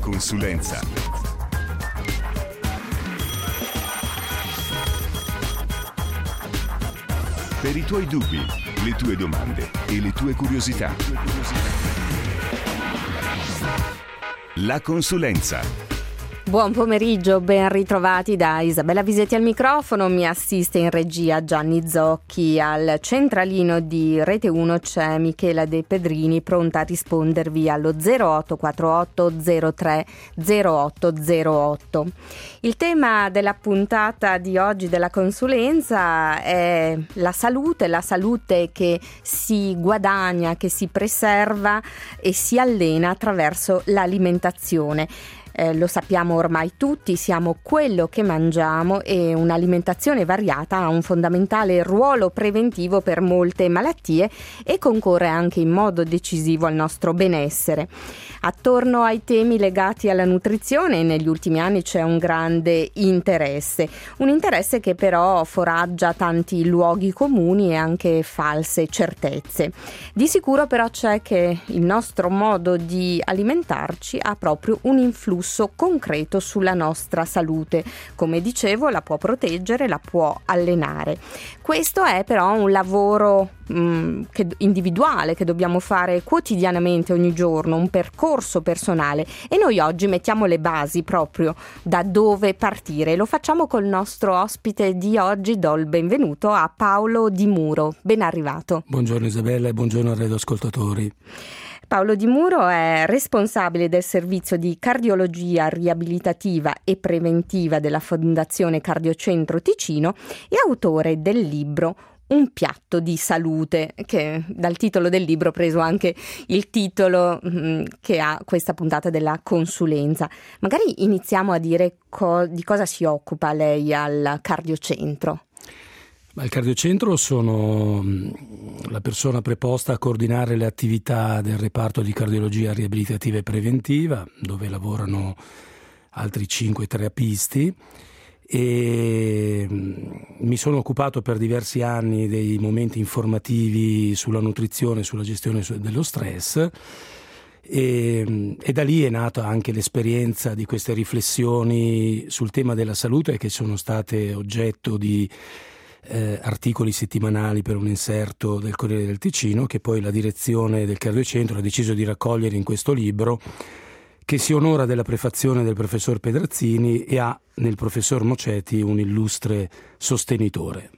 consulenza. Per i tuoi dubbi, le tue domande e le tue curiosità. La consulenza. Buon pomeriggio, ben ritrovati da Isabella Visetti al microfono, mi assiste in regia Gianni Zocchi, al centralino di Rete 1 c'è Michela De Pedrini pronta a rispondervi allo 0848 03 0808. Il tema della puntata di oggi della consulenza è la salute che si guadagna, che si preserva e si allena attraverso l'alimentazione. Lo sappiamo ormai tutti, siamo quello che mangiamo e un'alimentazione variata ha un fondamentale ruolo preventivo per molte malattie e concorre anche in modo decisivo al nostro benessere. Attorno ai temi legati alla nutrizione negli ultimi anni c'è un grande interesse, un interesse che però foraggia tanti luoghi comuni e anche false certezze. Di sicuro però c'è che il nostro modo di alimentarci ha proprio un influsso concreto sulla nostra salute. Come dicevo, la può proteggere, la può allenare. Questo è però un lavoro individuale che dobbiamo fare quotidianamente, ogni giorno, un percorso personale, e noi oggi mettiamo le basi proprio da dove partire. Lo facciamo col nostro ospite di oggi. Do il benvenuto a Paolo Di Muro. Ben arrivato. Buongiorno Isabella e buongiorno ai radioascoltatori. Paolo Di Muro è responsabile del servizio di cardiologia riabilitativa e preventiva della Fondazione Cardiocentro Ticino e autore del libro Un piatto di salute, che dal titolo del libro ho preso anche il titolo che ha questa puntata della consulenza. Magari iniziamo a dire di cosa si occupa lei al Cardiocentro. Al Cardiocentro sono la persona preposta a coordinare le attività del reparto di cardiologia riabilitativa e preventiva, dove lavorano altri 5 terapisti, e mi sono occupato per diversi anni dei momenti informativi sulla nutrizione, sulla gestione dello stress, e da lì è nata anche l'esperienza di queste riflessioni sul tema della salute, che sono state oggetto di articoli settimanali per un inserto del Corriere del Ticino, che poi la direzione del Cardiocentro ha deciso di raccogliere in questo libro, che si onora della prefazione del professor Pedrazzini e ha nel professor Moceti un illustre sostenitore.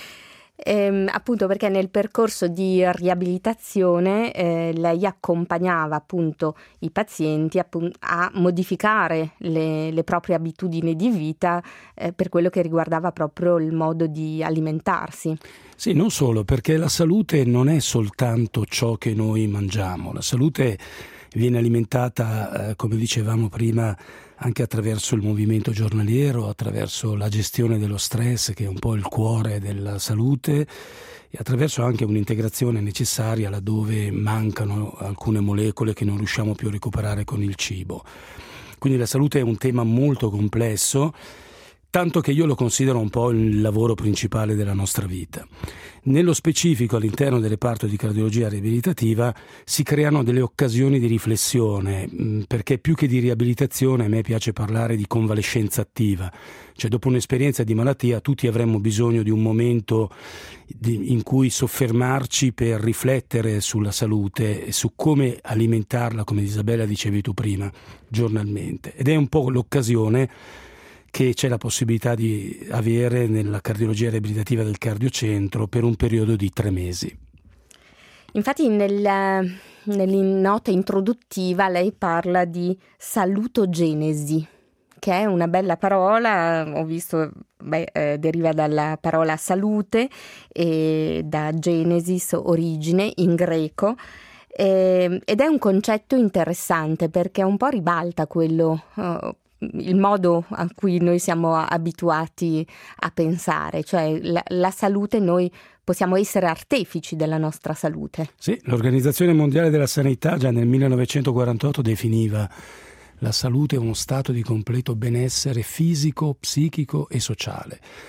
Appunto perché nel percorso di riabilitazione lei accompagnava appunto i pazienti a modificare le proprie abitudini di vita per quello che riguardava proprio il modo di alimentarsi. Sì, non solo, perché la salute non è soltanto ciò che noi mangiamo, la salute viene alimentata, come dicevamo prima, anche attraverso il movimento giornaliero, attraverso la gestione dello stress, che è un po' il cuore della salute, e attraverso anche un'integrazione necessaria laddove mancano alcune molecole che non riusciamo più a recuperare con il cibo. Quindi la salute è un tema molto complesso, tanto che io lo considero un po' il lavoro principale della nostra vita. Nello specifico, all'interno del reparto di cardiologia riabilitativa si creano delle occasioni di riflessione, perché più che di riabilitazione a me piace parlare di convalescenza attiva. Cioè, dopo un'esperienza di malattia tutti avremmo bisogno di un momento in cui soffermarci per riflettere sulla salute e su come alimentarla, come Isabella dicevi tu prima, giornalmente. Ed è un po' l'occasione che c'è la possibilità di avere nella cardiologia riabilitativa del Cardiocentro per un periodo di 3 mesi. Infatti nella nota introduttiva lei parla di salutogenesi, che è una bella parola, ho visto, deriva dalla parola salute e da genesis, origine in greco, ed è un concetto interessante perché un po' ribalta quello il modo a cui noi siamo abituati a pensare, cioè la salute, noi possiamo essere artefici della nostra salute. Sì, l'Organizzazione Mondiale della Sanità già nel 1948 definiva la salute uno stato di completo benessere fisico, psichico e sociale.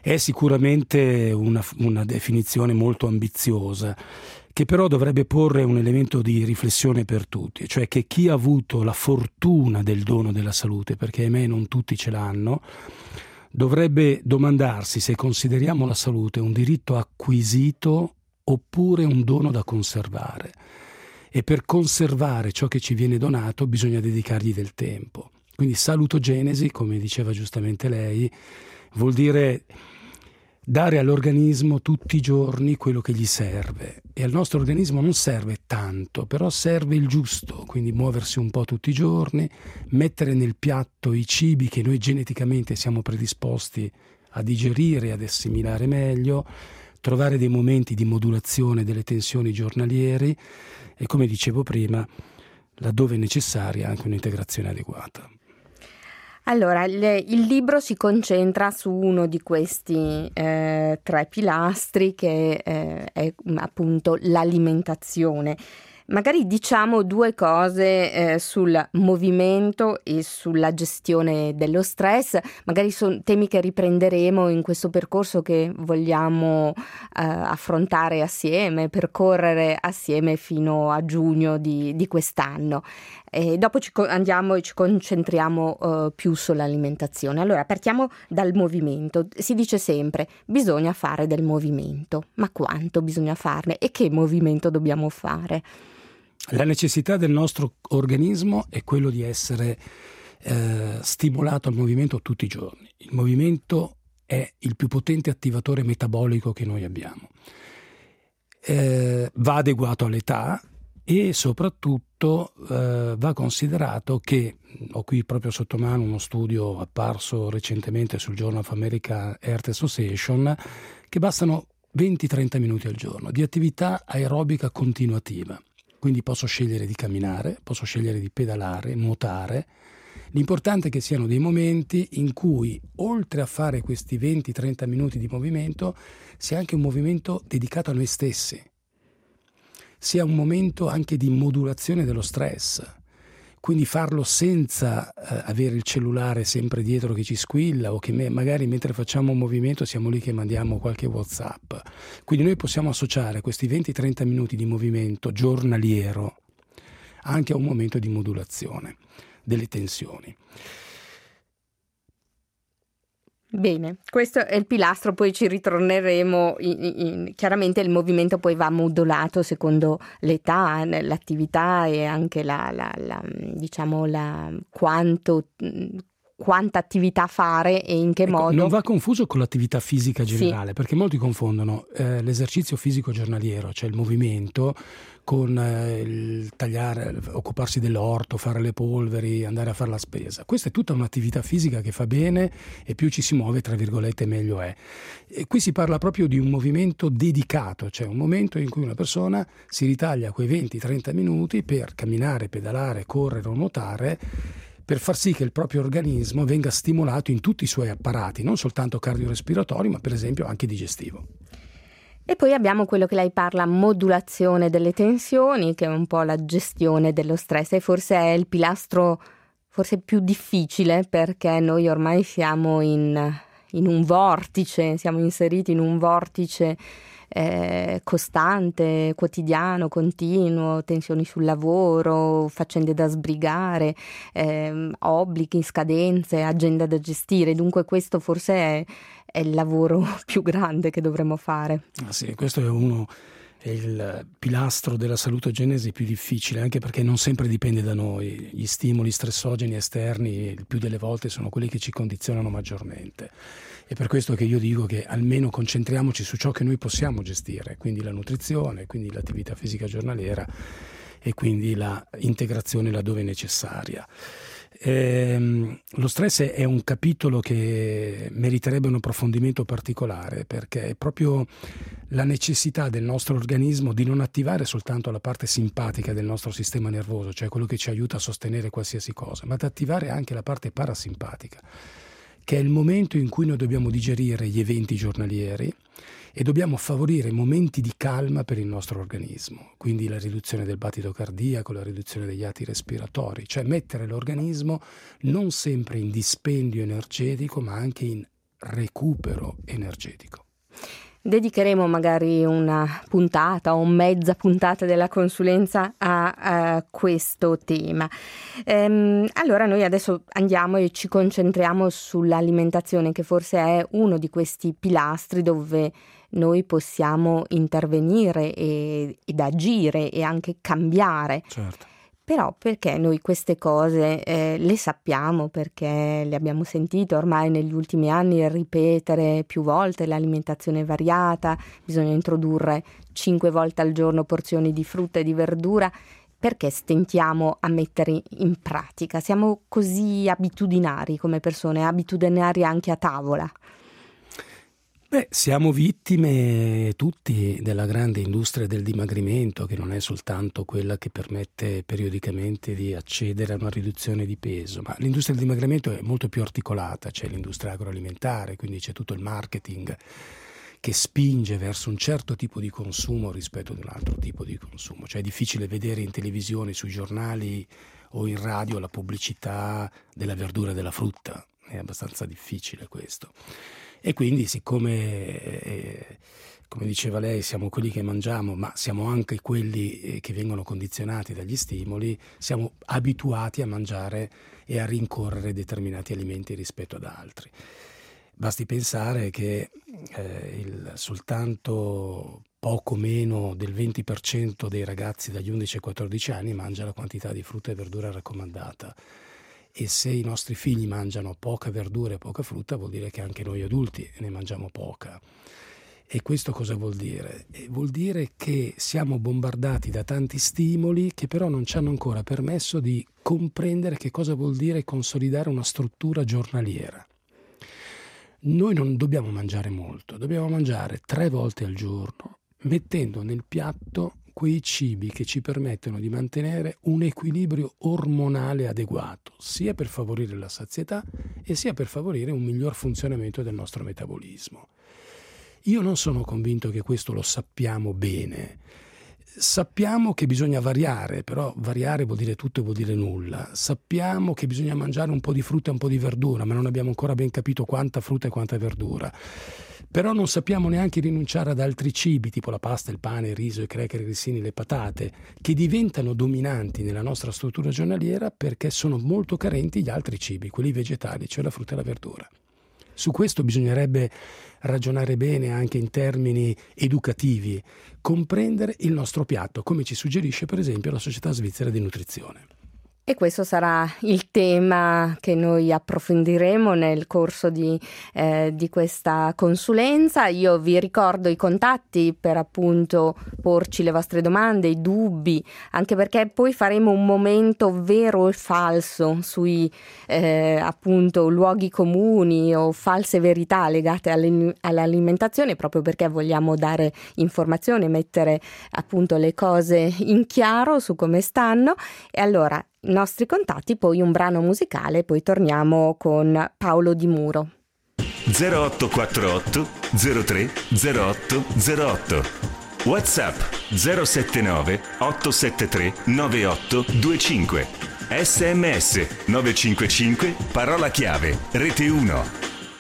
È sicuramente una definizione molto ambiziosa, che però dovrebbe porre un elemento di riflessione per tutti, cioè che chi ha avuto la fortuna del dono della salute, perché ahimè non tutti ce l'hanno, dovrebbe domandarsi se consideriamo la salute un diritto acquisito oppure un dono da conservare. E per conservare ciò che ci viene donato bisogna dedicargli del tempo. Quindi salutogenesi, come diceva giustamente lei, vuol dire dare all'organismo tutti i giorni quello che gli serve. E al nostro organismo non serve tanto, però serve il giusto, quindi muoversi un po' tutti i giorni, mettere nel piatto i cibi che noi geneticamente siamo predisposti a digerire e ad assimilare meglio, trovare dei momenti di modulazione delle tensioni giornalieri e, come dicevo prima, laddove necessaria anche un'integrazione adeguata. Allora, il libro si concentra su uno di questi 3 pilastri che è appunto l'alimentazione. Magari diciamo 2 cose sul movimento e sulla gestione dello stress, magari sono temi che riprenderemo in questo percorso che vogliamo affrontare assieme, percorrere assieme fino a giugno di quest'anno. E dopo andiamo e ci concentriamo più sull'alimentazione. Allora, partiamo dal movimento. Si dice sempre, bisogna fare del movimento. Ma quanto bisogna farne e che movimento dobbiamo fare? La necessità del nostro organismo è quello di essere stimolato al movimento tutti i giorni. Il movimento è il più potente attivatore metabolico che noi abbiamo. Va adeguato all'età e soprattutto va considerato che, ho qui proprio sotto mano uno studio apparso recentemente sul Journal of American Heart Association, che bastano 20-30 minuti al giorno di attività aerobica continuativa. Quindi posso scegliere di camminare, posso scegliere di pedalare, nuotare. L'importante è che siano dei momenti in cui, oltre a fare questi 20-30 minuti di movimento, sia anche un movimento dedicato a noi stessi. Sia un momento anche di modulazione dello stress. Quindi farlo senza avere il cellulare sempre dietro che ci squilla o che magari mentre facciamo un movimento siamo lì che mandiamo qualche WhatsApp. Quindi noi possiamo associare questi 20-30 minuti di movimento giornaliero anche a un momento di modulazione delle tensioni. Bene, questo è il pilastro, poi ci ritorneremo. Chiaramente il movimento poi va modulato secondo l'età, l'attività e anche quanta attività fare e in che modo. Non va confuso con l'attività fisica generale, sì, perché molti confondono l'esercizio fisico giornaliero, cioè il movimento, con il tagliare, occuparsi dell'orto, fare le polveri, andare a fare la spesa. Questa è tutta un'attività fisica che fa bene e più ci si muove, tra virgolette, meglio è. E qui si parla proprio di un movimento dedicato, cioè un momento in cui una persona si ritaglia quei 20-30 minuti per camminare, pedalare, correre o nuotare, per far sì che il proprio organismo venga stimolato in tutti i suoi apparati, non soltanto cardiorespiratori, ma per esempio anche digestivo. E poi abbiamo quello che lei parla, modulazione delle tensioni, che è un po' la gestione dello stress e forse è il pilastro forse più difficile, perché noi ormai siamo in un vortice, siamo inseriti in un vortice costante, quotidiano, continuo, tensioni sul lavoro, faccende da sbrigare, obblighi, scadenze, agenda da gestire. Dunque questo forse è il lavoro più grande che dovremmo fare. Sì, questo è il pilastro della salutogenesi più difficile, anche perché non sempre dipende da noi. Gli stimoli stressogeni esterni il più delle volte sono quelli che ci condizionano maggiormente. È per questo che io dico che almeno concentriamoci su ciò che noi possiamo gestire, quindi la nutrizione, quindi l'attività fisica giornaliera e quindi la integrazione laddove necessaria. Lo stress è un capitolo che meriterebbe un approfondimento particolare, perché è proprio la necessità del nostro organismo di non attivare soltanto la parte simpatica del nostro sistema nervoso, cioè quello che ci aiuta a sostenere qualsiasi cosa, ma di attivare anche la parte parasimpatica, che è il momento in cui noi dobbiamo digerire gli eventi giornalieri e dobbiamo favorire momenti di calma per il nostro organismo, quindi la riduzione del battito cardiaco, la riduzione degli atti respiratori, cioè mettere l'organismo non sempre in dispendio energetico ma anche in recupero energetico. Dedicheremo magari una puntata o mezza puntata della consulenza a questo tema. Allora noi adesso andiamo e ci concentriamo sull'alimentazione, che forse è uno di questi pilastri dove noi possiamo intervenire ed agire e anche cambiare. Certo. Però perché noi queste cose le sappiamo, perché le abbiamo sentite ormai negli ultimi anni ripetere più volte: l'alimentazione variata, bisogna introdurre 5 volte al giorno porzioni di frutta e di verdura. Perché stentiamo a mettere in pratica? Siamo così abitudinari come persone, abitudinari anche a tavola. Siamo vittime tutti della grande industria del dimagrimento, che non è soltanto quella che permette periodicamente di accedere a una riduzione di peso, ma l'industria del dimagrimento è molto più articolata. C'è l'industria agroalimentare, quindi c'è tutto il marketing che spinge verso un certo tipo di consumo rispetto ad un altro tipo di consumo. Cioè è difficile vedere in televisione, sui giornali o in radio la pubblicità della verdura e della frutta, è abbastanza difficile questo. E quindi, siccome, come diceva lei, siamo quelli che mangiamo, ma siamo anche quelli che vengono condizionati dagli stimoli, siamo abituati a mangiare e a rincorrere determinati alimenti rispetto ad altri. Basti pensare che soltanto poco meno del 20% dei ragazzi dagli 11 ai 14 anni mangia la quantità di frutta e verdura raccomandata. E se i nostri figli mangiano poca verdura e poca frutta, vuol dire che anche noi adulti ne mangiamo poca. E questo cosa vuol dire? Vuol dire che siamo bombardati da tanti stimoli che però non ci hanno ancora permesso di comprendere che cosa vuol dire consolidare una struttura giornaliera. Noi non dobbiamo mangiare molto, dobbiamo mangiare 3 volte al giorno, mettendo nel piatto quei cibi che ci permettono di mantenere un equilibrio ormonale adeguato, sia per favorire la sazietà e sia per favorire un miglior funzionamento del nostro metabolismo. Io non sono convinto che questo lo sappiamo bene. Sappiamo che bisogna variare, però variare vuol dire tutto e vuol dire nulla. Sappiamo che bisogna mangiare un po' di frutta e un po' di verdura, ma non abbiamo ancora ben capito quanta frutta e quanta verdura. Però non sappiamo neanche rinunciare ad altri cibi, tipo la pasta, il pane, il riso, i cracker, i grissini, le patate, che diventano dominanti nella nostra struttura giornaliera perché sono molto carenti gli altri cibi, quelli vegetali, cioè la frutta e la verdura. Su questo bisognerebbe ragionare bene anche in termini educativi, comprendere il nostro piatto, come ci suggerisce per esempio la Società Svizzera di Nutrizione. E questo sarà il tema che noi approfondiremo nel corso di questa consulenza. Io vi ricordo i contatti per appunto porci le vostre domande, i dubbi, anche perché poi faremo un momento vero o falso sui appunto luoghi comuni o false verità legate all'alimentazione, proprio perché vogliamo dare informazioni, mettere appunto le cose in chiaro su come stanno. E allora i nostri contatti, poi un brano musicale, poi torniamo con Paolo Di Muro. 0848 03 08 08 WhatsApp 079 873 9825 SMS 955 parola chiave Rete 1.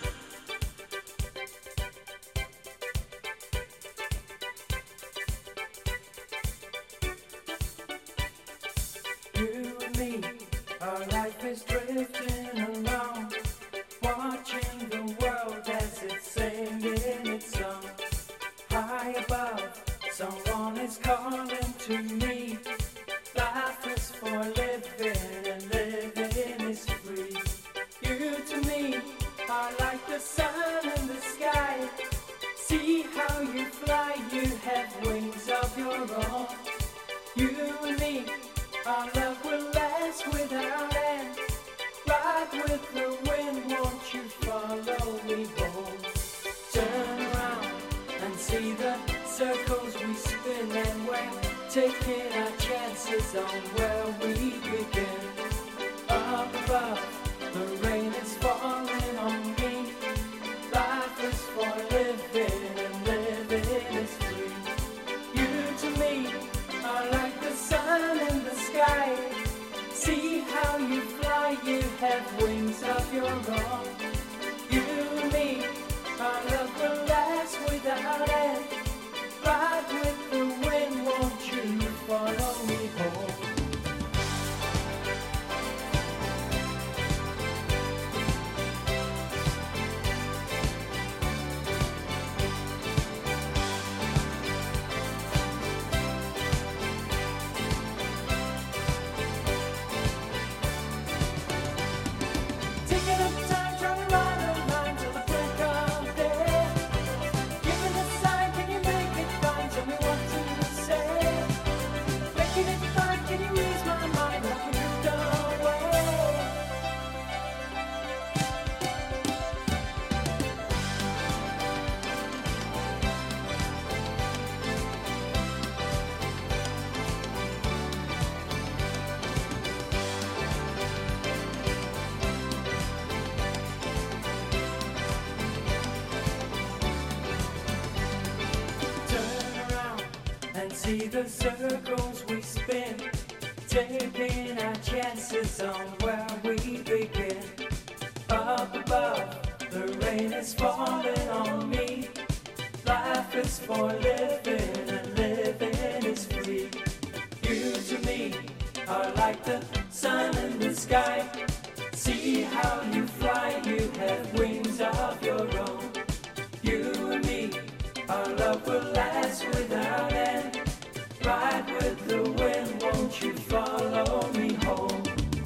Taking our chances on where we begin. Up above, the rain is falling on me. Life is for living and living is free. You to me are like the sun in the sky. See how you fly, you have wings of your own. You and me without end. Ride with the wind, won't you follow me home? Taking up time, trying to ride a line till the break of day. Giving a sign, can you make it fine? Tell me what to say. Making it fine, can you ease my mind? I can drift away. Turn around and see the circles we spin, taking our chances on where we begin. Up above, the rain is falling on me. Life is for living and living is free. You to me are like the sun in the sky. See how you fly, you have wings of your own. You and me, our love will last without end. Ride with the wind, won't you follow me home?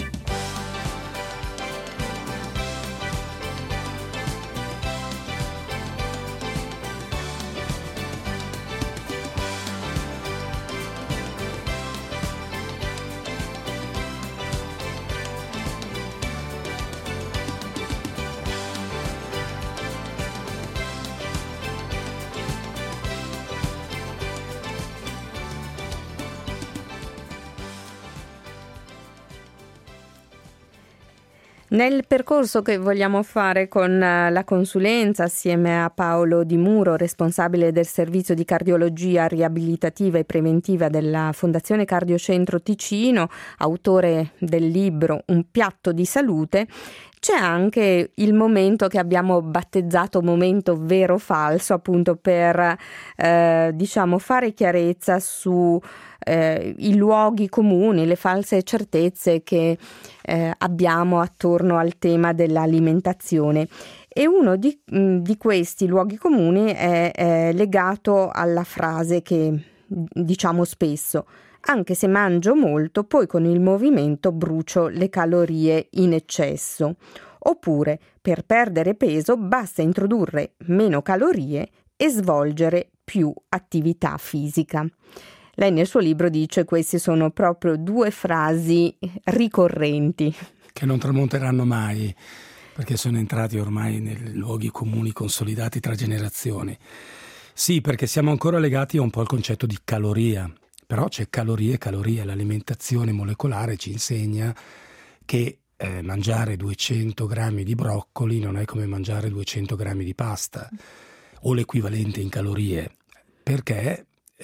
Nel percorso che vogliamo fare con la consulenza assieme a Paolo Di Muro, responsabile del servizio di cardiologia riabilitativa e preventiva della Fondazione Cardiocentro Ticino, autore del libro Un piatto di salute, c'è anche il momento che abbiamo battezzato momento vero o falso, appunto per fare chiarezza su i luoghi comuni, le false certezze che abbiamo attorno al tema dell'alimentazione. E uno di questi luoghi comuni è legato alla frase che diciamo spesso: anche se mangio molto, poi con il movimento brucio le calorie in eccesso. Oppure, per perdere peso basta introdurre meno calorie e svolgere più attività fisica. Lei nel suo libro dice queste sono proprio due frasi ricorrenti. Che non tramonteranno mai, perché sono entrati ormai nei luoghi comuni consolidati tra generazioni. Sì, perché siamo ancora legati un po' al concetto di caloria, però c'è calorie e calorie. L'alimentazione molecolare ci insegna che mangiare 200 grammi di broccoli non è come mangiare 200 grammi di pasta, o l'equivalente in calorie. Perché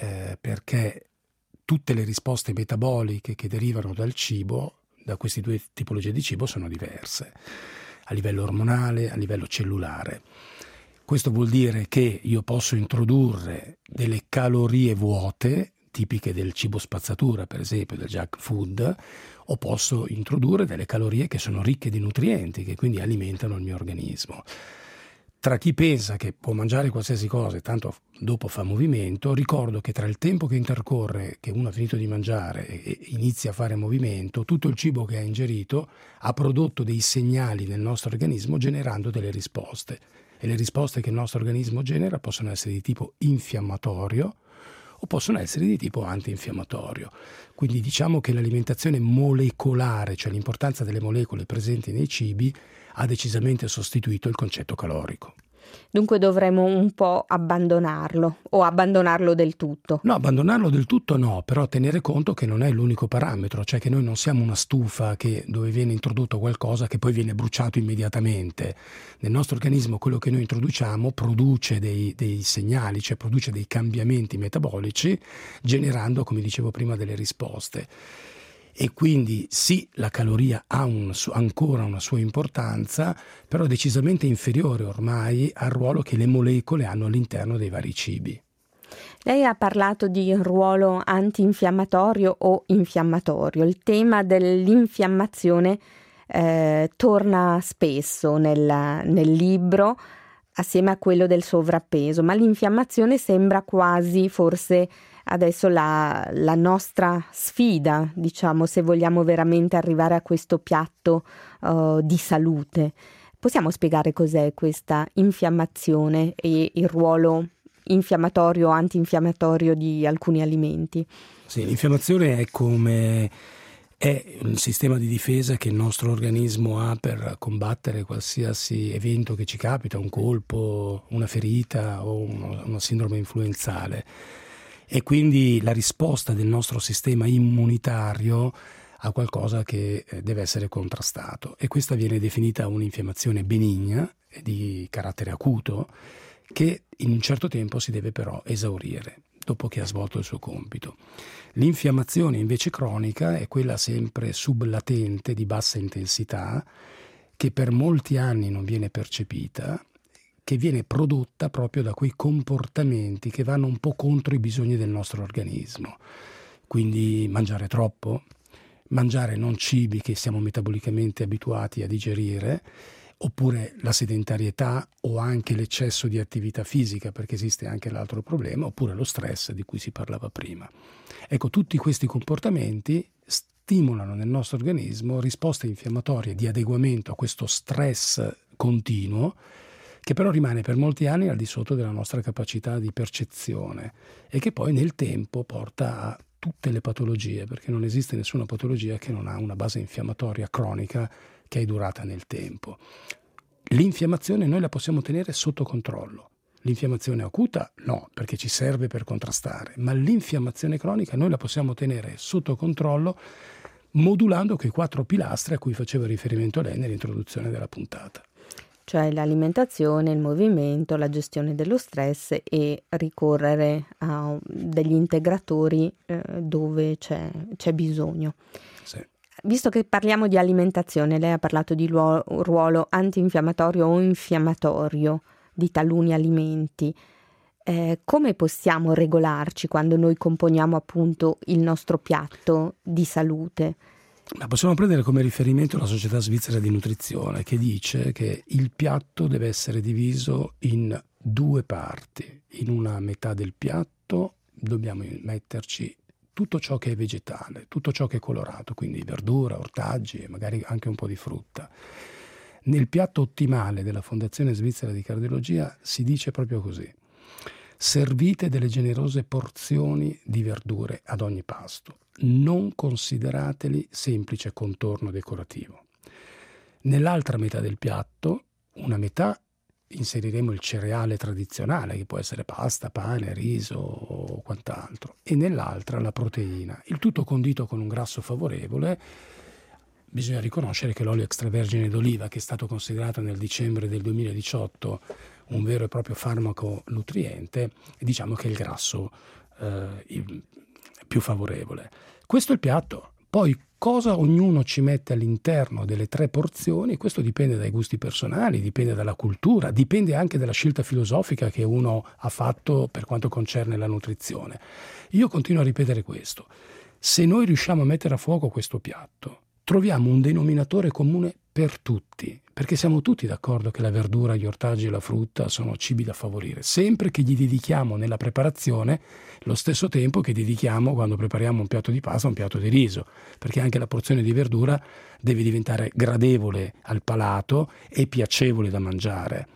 tutte le risposte metaboliche che derivano dal cibo, da queste due tipologie di cibo, sono diverse, a livello ormonale, a livello cellulare. Questo vuol dire che io posso introdurre delle calorie vuote, tipiche del cibo spazzatura, per esempio, del junk food, o posso introdurre delle calorie che sono ricche di nutrienti, che quindi alimentano il mio organismo. Tra chi pensa che può mangiare qualsiasi cosa e tanto dopo fa movimento, ricordo che tra il tempo che intercorre, che uno ha finito di mangiare e inizia a fare movimento, tutto il cibo che ha ingerito ha prodotto dei segnali nel nostro organismo, generando delle risposte. E le risposte che il nostro organismo genera possono essere di tipo infiammatorio o possono essere di tipo antinfiammatorio. Quindi diciamo che l'alimentazione molecolare, cioè l'importanza delle molecole presenti nei cibi, ha decisamente sostituito il concetto calorico. Dunque dovremmo un po' abbandonarlo o abbandonarlo del tutto? No, abbandonarlo del tutto no, però tenere conto che non è l'unico parametro, cioè che noi non siamo una stufa dove viene introdotto qualcosa che poi viene bruciato immediatamente. Nel nostro organismo quello che noi introduciamo produce dei segnali, cioè produce dei cambiamenti metabolici, generando, come dicevo prima, delle risposte. E quindi sì, la caloria ha ancora una sua importanza, però decisamente inferiore ormai al ruolo che le molecole hanno all'interno dei vari cibi. Lei ha parlato di ruolo antinfiammatorio o infiammatorio. Il tema dell'infiammazione torna spesso nel libro, assieme a quello del sovrappeso, ma l'infiammazione sembra quasi forse adesso la nostra sfida, diciamo, se vogliamo veramente arrivare a questo piatto di salute. Possiamo spiegare cos'è questa infiammazione e il ruolo infiammatorio o antinfiammatorio di alcuni alimenti? Sì, l'infiammazione è un sistema di difesa che il nostro organismo ha per combattere qualsiasi evento che ci capita, un colpo, una ferita o una sindrome influenzale. E quindi la risposta del nostro sistema immunitario a qualcosa che deve essere contrastato, e questa viene definita un'infiammazione benigna di carattere acuto che in un certo tempo si deve però esaurire dopo che ha svolto il suo compito. L'infiammazione invece cronica è quella sempre sublatente di bassa intensità, che per molti anni non viene percepita, che viene prodotta proprio da quei comportamenti che vanno un po' contro i bisogni del nostro organismo. Quindi mangiare troppo, mangiare non cibi che siamo metabolicamente abituati a digerire, oppure la sedentarietà o anche l'eccesso di attività fisica, perché esiste anche l'altro problema, oppure lo stress di cui si parlava prima. Ecco, tutti questi comportamenti stimolano nel nostro organismo risposte infiammatorie di adeguamento a questo stress continuo, che però rimane per molti anni al di sotto della nostra capacità di percezione e che poi nel tempo porta a tutte le patologie, perché non esiste nessuna patologia che non ha una base infiammatoria cronica che è durata nel tempo. L'infiammazione noi la possiamo tenere sotto controllo. L'infiammazione acuta no, perché ci serve per contrastare, ma l'infiammazione cronica noi la possiamo tenere sotto controllo modulando quei 4 pilastri a cui faceva riferimento lei nell'introduzione della puntata. Cioè l'alimentazione, il movimento, la gestione dello stress e ricorrere a degli integratori dove c'è bisogno. Sì. Visto che parliamo di alimentazione, lei ha parlato di ruolo antinfiammatorio o infiammatorio di taluni alimenti. Come possiamo regolarci quando noi componiamo appunto il nostro piatto di salute? Ma possiamo prendere come riferimento la Società Svizzera di Nutrizione, che dice che il piatto deve essere diviso in 2 parti. In una metà del piatto dobbiamo metterci tutto ciò che è vegetale, tutto ciò che è colorato, quindi verdura, ortaggi e magari anche un po' di frutta. Nel piatto ottimale della Fondazione Svizzera di Cardiologia si dice proprio così: servite delle generose porzioni di verdure ad ogni pasto, non considerateli semplice contorno decorativo. Nell'altra metà del piatto, una metà inseriremo il cereale tradizionale, che può essere pasta, pane, riso o quant'altro, e nell'altra la proteina, il tutto condito con un grasso favorevole. Bisogna riconoscere che l'olio extravergine d'oliva, che è stato considerato nel dicembre del 2018 un vero e proprio farmaco nutriente, diciamo che è il grasso più favorevole. Questo è il piatto. Poi cosa ognuno ci mette all'interno delle 3 porzioni, questo dipende dai gusti personali, dipende dalla cultura, dipende anche dalla scelta filosofica che uno ha fatto per quanto concerne la nutrizione. Io continuo a ripetere questo: se noi riusciamo a mettere a fuoco questo piatto, troviamo un denominatore comune per tutti, perché siamo tutti d'accordo che la verdura, gli ortaggi e la frutta sono cibi da favorire, sempre che gli dedichiamo nella preparazione lo stesso tempo che dedichiamo quando prepariamo un piatto di pasta o un piatto di riso, perché anche la porzione di verdura deve diventare gradevole al palato e piacevole da mangiare.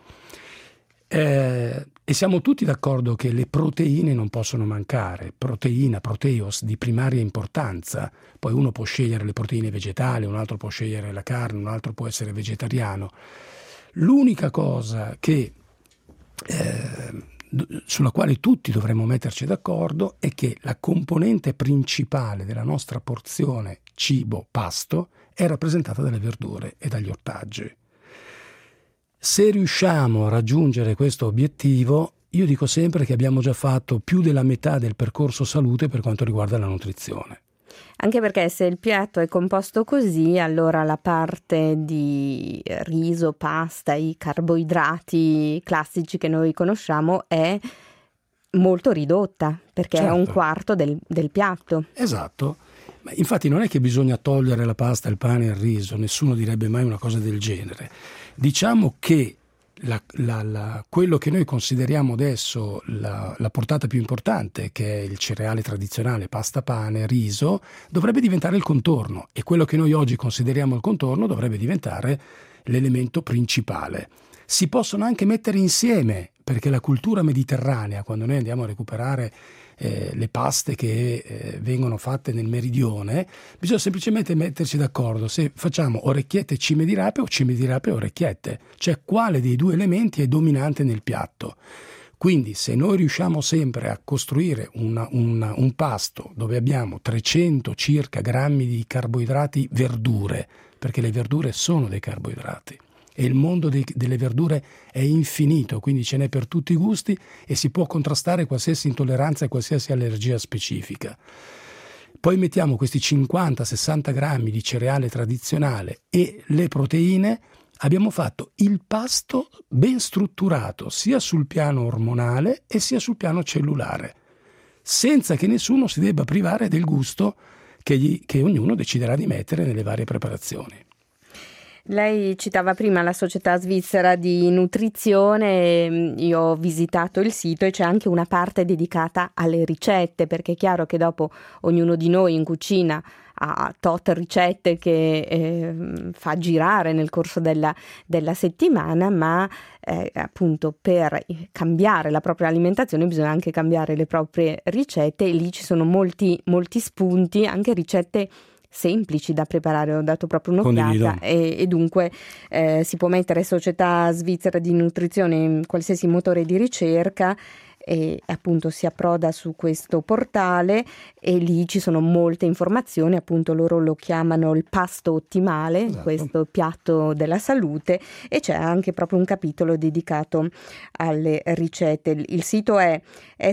E siamo tutti d'accordo che le proteine non possono mancare, proteos di primaria importanza. Poi uno può scegliere le proteine vegetali, un altro può scegliere la carne, un altro può essere vegetariano. L'unica cosa sulla quale tutti dovremmo metterci d'accordo è che la componente principale della nostra porzione cibo-pasto è rappresentata dalle verdure e dagli ortaggi. Se riusciamo a raggiungere questo obiettivo, io dico sempre che abbiamo già fatto più della metà del percorso salute per quanto riguarda la nutrizione. Anche perché se il piatto è composto così, allora la parte di riso, pasta, i carboidrati classici che noi conosciamo è molto ridotta, perché è un Certo. quarto del piatto. Esatto. Ma infatti non è che bisogna togliere la pasta, il pane e il riso, nessuno direbbe mai una cosa del genere. Diciamo che quello che noi consideriamo adesso la portata più importante, che è il cereale tradizionale, pasta, pane, riso, dovrebbe diventare il contorno, e quello che noi oggi consideriamo il contorno dovrebbe diventare l'elemento principale. Si possono anche mettere insieme, perché la cultura mediterranea, quando noi andiamo a recuperare le paste che vengono fatte nel meridione, bisogna semplicemente metterci d'accordo se facciamo orecchiette e cime di rape o cime di rape e orecchiette, cioè quale dei due elementi è dominante nel piatto. Quindi se noi riusciamo sempre a costruire un pasto dove abbiamo 300 circa grammi di carboidrati verdure, perché le verdure sono dei carboidrati, e il mondo delle verdure è infinito, quindi ce n'è per tutti i gusti e si può contrastare qualsiasi intolleranza e qualsiasi allergia specifica. Poi mettiamo questi 50-60 grammi di cereale tradizionale e le proteine, abbiamo fatto il pasto ben strutturato sia sul piano ormonale e sia sul piano cellulare, senza che nessuno si debba privare del gusto che ognuno deciderà di mettere nelle varie preparazioni. Lei citava prima la Società Svizzera di Nutrizione, io ho visitato il sito e c'è anche una parte dedicata alle ricette, perché è chiaro che dopo ognuno di noi in cucina ha tot ricette che fa girare nel corso della settimana, ma appunto per cambiare la propria alimentazione bisogna anche cambiare le proprie ricette, e lì ci sono molti spunti, anche ricette semplici da preparare. Ho dato proprio un'occhiata e dunque si può mettere Società Svizzera di Nutrizione in qualsiasi motore di ricerca e appunto si approda su questo portale e lì ci sono molte informazioni, appunto loro lo chiamano il pasto ottimale, esatto, questo piatto della salute, e c'è anche proprio un capitolo dedicato alle ricette. Il sito è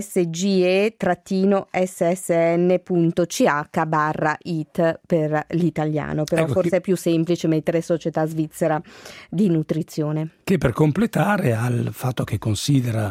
sge-ssn.ch/it per l'italiano, però ecco, forse è più semplice mettere Società Svizzera di Nutrizione. Che per completare al fatto che considera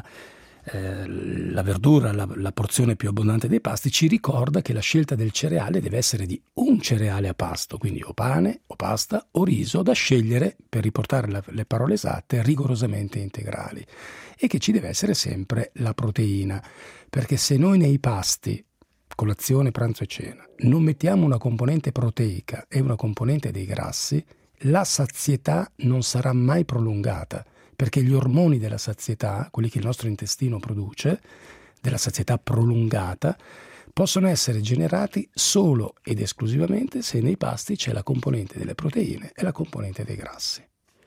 la verdura la porzione più abbondante dei pasti, ci ricorda che la scelta del cereale deve essere di un cereale a pasto, quindi o pane o pasta o riso, da scegliere, per riportare le parole esatte, rigorosamente integrali, e che ci deve essere sempre la proteina, perché se noi nei pasti, colazione, pranzo e cena, non mettiamo una componente proteica e una componente dei grassi, la sazietà non sarà mai prolungata, perché gli ormoni della sazietà, quelli che il nostro intestino produce, della sazietà prolungata, possono essere generati solo ed esclusivamente se nei pasti c'è la componente delle proteine e la componente dei grassi.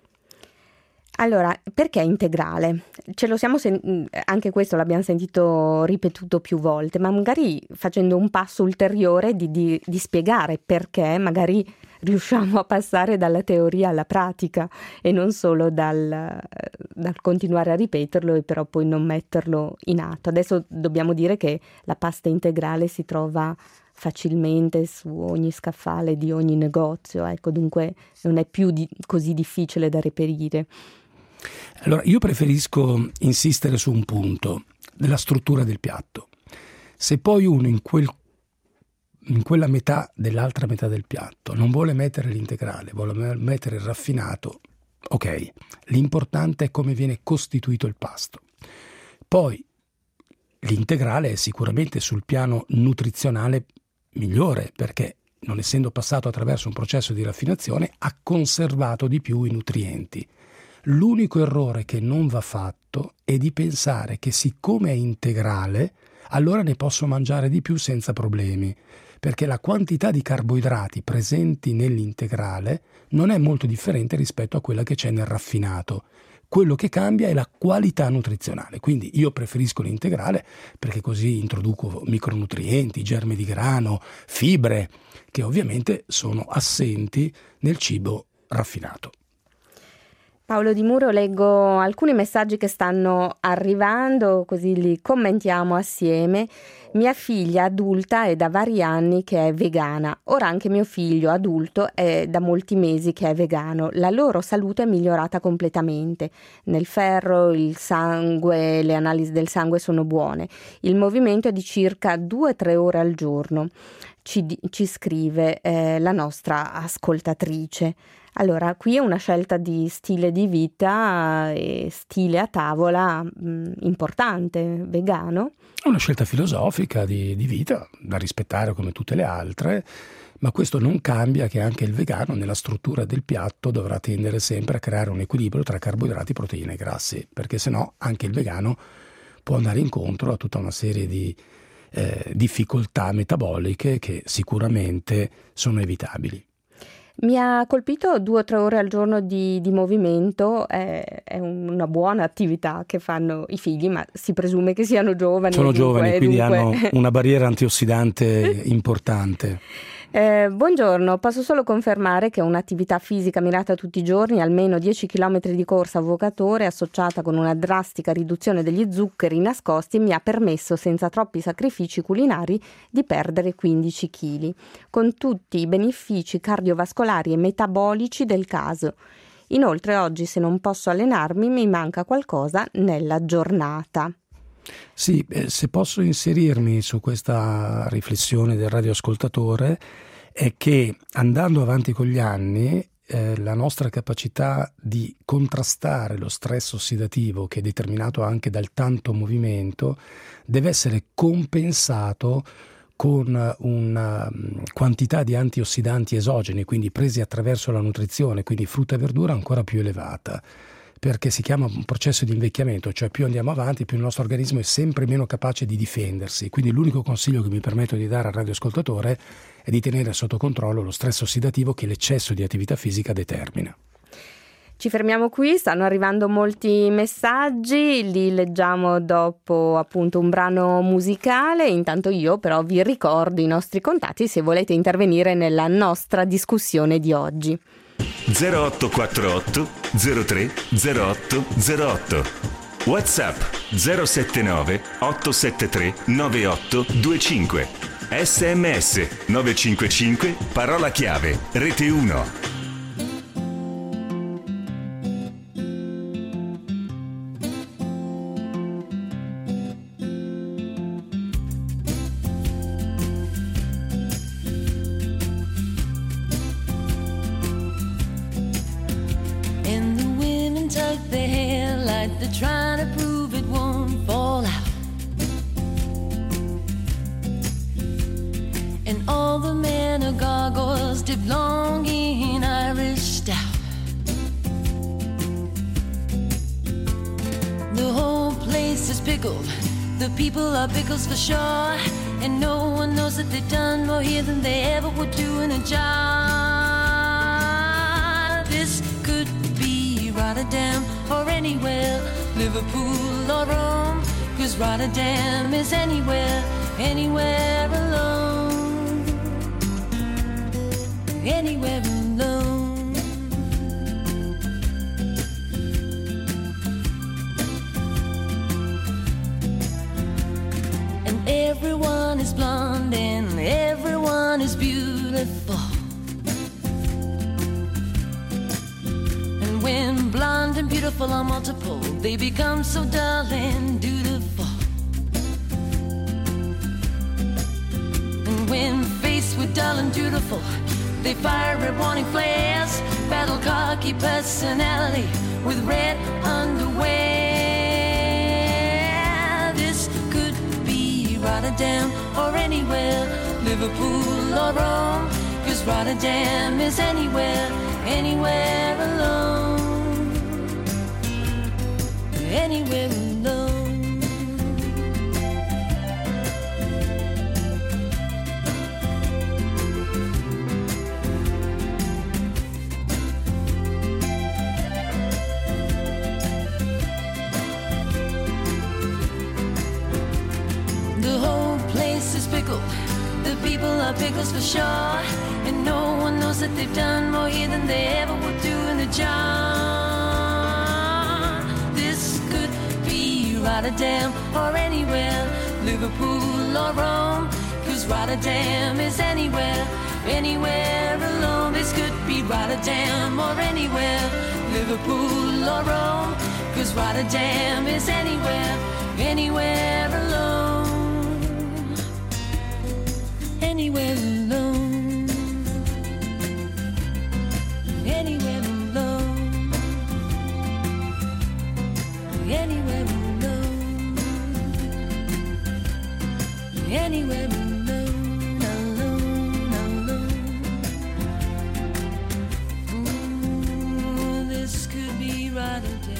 Allora, perché integrale? Ce lo siamo anche questo l'abbiamo sentito ripetuto più volte, ma magari facendo un passo ulteriore di spiegare perché magari riusciamo a passare dalla teoria alla pratica e non solo dal continuare a ripeterlo e però poi non metterlo in atto. Adesso dobbiamo dire che la pasta integrale si trova facilmente su ogni scaffale di ogni negozio, ecco, dunque non è più così difficile da reperire. Allora, io preferisco insistere su un punto della struttura del piatto. Se poi uno in quella metà dell'altra metà del piatto non vuole mettere l'integrale, vuole mettere il raffinato, ok, l'importante è come viene costituito il pasto. Poi l'integrale è sicuramente sul piano nutrizionale migliore, perché non essendo passato attraverso un processo di raffinazione ha conservato di più i nutrienti. L'unico errore che non va fatto è di pensare che siccome è integrale allora ne posso mangiare di più senza problemi, perché la quantità di carboidrati presenti nell'integrale non è molto differente rispetto a quella che c'è nel raffinato. Quello che cambia è la qualità nutrizionale, quindi io preferisco l'integrale perché così introduco micronutrienti, germi di grano, fibre, che ovviamente sono assenti nel cibo raffinato. Paolo Di Muro, leggo alcuni messaggi che stanno arrivando, così li commentiamo assieme. Mia figlia adulta è da vari anni che è vegana, ora anche mio figlio adulto è da molti mesi che è vegano. La loro salute è migliorata completamente. Nel ferro, il sangue, le analisi del sangue sono buone. Il movimento è di circa 2-3 ore al giorno. Ci scrive la nostra ascoltatrice. Allora, qui è una scelta di stile di vita e stile a tavola importante, vegano. È una scelta filosofica di vita da rispettare come tutte le altre, ma questo non cambia che anche il vegano nella struttura del piatto dovrà tendere sempre a creare un equilibrio tra carboidrati, proteine e grassi, perché sennò anche il vegano può andare incontro a tutta una serie di difficoltà metaboliche che sicuramente sono evitabili. Mi ha colpito 2 o 3 ore al giorno di movimento, è una buona attività che fanno i figli, ma si presume che siano giovani. Sono giovani, quindi hanno una barriera antiossidante importante. Buongiorno, posso solo confermare che un'attività fisica mirata tutti i giorni, almeno 10 km di corsa a Vocatore, associata con una drastica riduzione degli zuccheri nascosti, mi ha permesso, senza troppi sacrifici culinari, di perdere 15 kg, con tutti i benefici cardiovascolari e metabolici del caso. Inoltre oggi, se non posso allenarmi, mi manca qualcosa nella giornata. Sì, se posso inserirmi su questa riflessione del radioascoltatore, è che andando avanti con gli anni la nostra capacità di contrastare lo stress ossidativo, che è determinato anche dal tanto movimento, deve essere compensato con una quantità di antiossidanti esogeni, quindi presi attraverso la nutrizione, quindi frutta e verdura ancora più elevata, perché si chiama un processo di invecchiamento, cioè più andiamo avanti più il nostro organismo è sempre meno capace di difendersi. Quindi l'unico consiglio che mi permetto di dare al radioascoltatore è di tenere sotto controllo lo stress ossidativo che l'eccesso di attività fisica determina. Ci fermiamo qui, stanno arrivando molti messaggi, li leggiamo dopo appunto un brano musicale. Intanto io però vi ricordo i nostri contatti se volete intervenire nella nostra discussione di oggi. 0848 03 08 08 WhatsApp 079 873 9825 SMS 955 parola chiave Rete 1. Trying to prove it won't fall out. And all the men are gargoyles dip long in Irish stout. The whole place is pickled, the people are pickles for sure. And no one knows that they've done more here than they ever would do in a jar. This could be Rotterdam or anywhere, Liverpool or Rome, 'cause Rotterdam is anywhere, anywhere alone, anywhere alone. And everyone is blonde and everyone is beautiful. When blonde and beautiful are multiple, they become so dull and dutiful. And when faced with dull and dutiful, they fire red warning flares, battle cocky personality with red underwear. This could be Rotterdam or anywhere, Liverpool or Rome, 'cause Rotterdam is anywhere, anywhere alone, anywhere alone. The whole place is pickled, the people are pickles for sure. And no one knows that they've done more here than they ever would do in a jar. This could be Rotterdam or anywhere, Liverpool or Rome, 'cause Rotterdam is anywhere, anywhere alone. This could be Rotterdam or anywhere, Liverpool or Rome, 'cause Rotterdam is anywhere, anywhere alone, anywhere alone, anywhere alone, anywhere alone, anywhere alone, alone, alone. Ooh, this could be Rotterdam.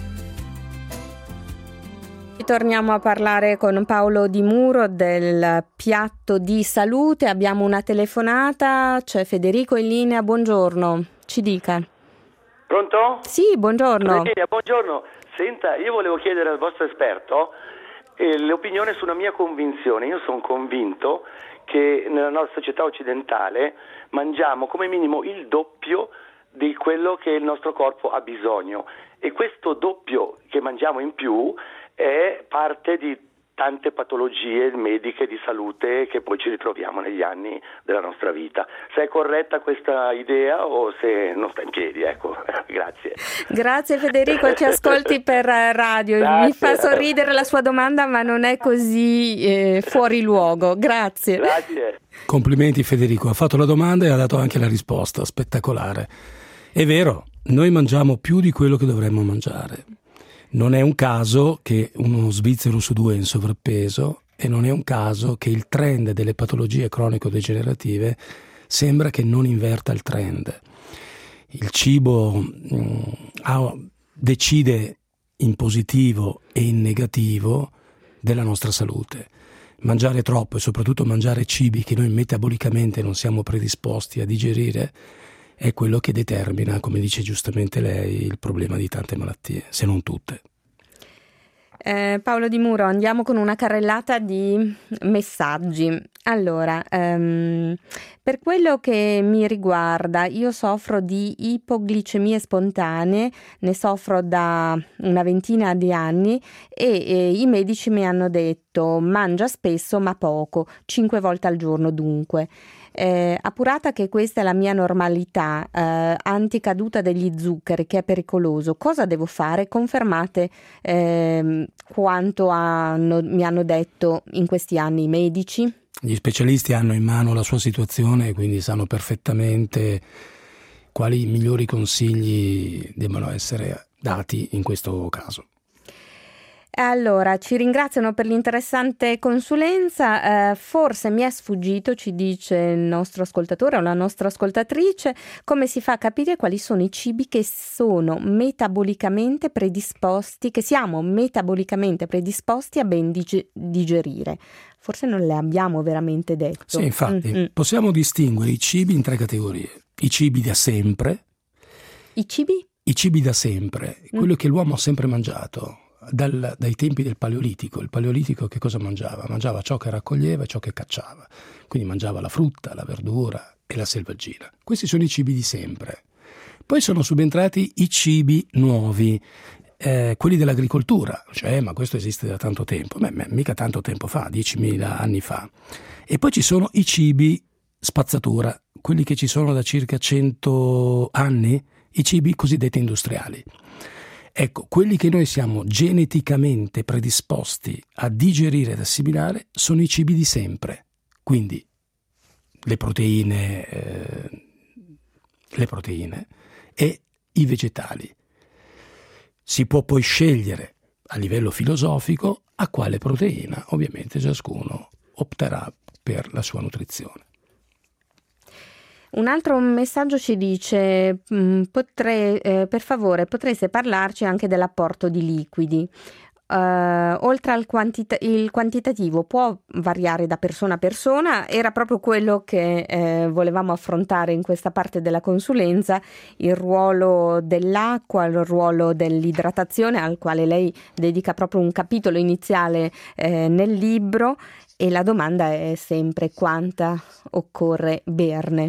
Torniamo a parlare con Paolo Di Muro del piatto di salute. Abbiamo una telefonata, c'è Federico in linea, buongiorno, ci dica. Pronto? Sì, buongiorno. Buongiorno. Senta, io volevo chiedere al vostro esperto l'opinione su una mia convinzione. Io sono convinto che nella nostra società occidentale mangiamo come minimo il doppio di quello che il nostro corpo ha bisogno, e questo doppio che mangiamo in più è parte di tante patologie mediche di salute che poi ci ritroviamo negli anni della nostra vita. Se è corretta questa idea o se non sta in piedi, ecco. Grazie. Grazie Federico, ci ascolti per radio. Grazie. Mi fa sorridere la sua domanda, ma non è così fuori luogo. Grazie. Grazie. Complimenti Federico, ha fatto la domanda e ha dato anche la risposta, spettacolare. È vero, noi mangiamo più di quello che dovremmo mangiare. Non è un caso che uno svizzero su due è in sovrappeso, e non è un caso che il trend delle patologie cronico-degenerative sembra che non inverta il trend. Il cibo decide in positivo e in negativo della nostra salute. Mangiare troppo, e soprattutto mangiare cibi che noi metabolicamente non siamo predisposti a digerire, è quello che determina, come dice giustamente lei, il problema di tante malattie, se non tutte. Paolo Di Muro, andiamo con una carrellata di messaggi. Allora, per quello che mi riguarda, io soffro di ipoglicemie spontanee, ne soffro da una ventina di anni e i medici mi hanno detto mangia spesso ma poco, 5 volte al giorno dunque. Appurata che questa è la mia normalità, anticaduta degli zuccheri, che è pericoloso, cosa devo fare? Confermate quanto mi hanno detto in questi anni i medici? Gli specialisti hanno in mano la sua situazione e quindi sanno perfettamente quali migliori consigli debbano essere dati in questo caso. Allora, ci ringraziano per l'interessante consulenza. Forse mi è sfuggito, ci dice il nostro ascoltatore o la nostra ascoltatrice, come si fa a capire quali sono i cibi che sono metabolicamente predisposti, che siamo metabolicamente predisposti a ben digerire. Forse non le abbiamo veramente detto. Sì, infatti, possiamo distinguere i cibi in 3 categorie. I cibi da sempre. I cibi? I cibi da sempre, quello che l'uomo ha sempre mangiato. Dai tempi del Paleolitico. Il Paleolitico che cosa mangiava? Mangiava ciò che raccoglieva e ciò che cacciava. Quindi mangiava la frutta, la verdura e la selvaggina. Questi sono i cibi di sempre. Poi sono subentrati i cibi nuovi, quelli dell'agricoltura. Cioè, ma questo esiste da tanto tempo. Mica tanto tempo fa, 10.000 anni fa. E poi ci sono i cibi spazzatura, quelli che ci sono da circa 100 anni, i cibi cosiddetti industriali. Ecco, quelli che noi siamo geneticamente predisposti a digerire ed assimilare sono i cibi di sempre, quindi le proteine e i vegetali. Si può poi scegliere a livello filosofico a quale proteina, ovviamente ciascuno opterà per la sua nutrizione. Un altro messaggio ci dice per favore potreste parlarci anche dell'apporto di liquidi. Oltre al il quantitativo può variare da persona a persona, era proprio quello che volevamo affrontare in questa parte della consulenza, il ruolo dell'acqua, il ruolo dell'idratazione, al quale lei dedica proprio un capitolo iniziale nel libro, e la domanda è sempre quanta occorre berne.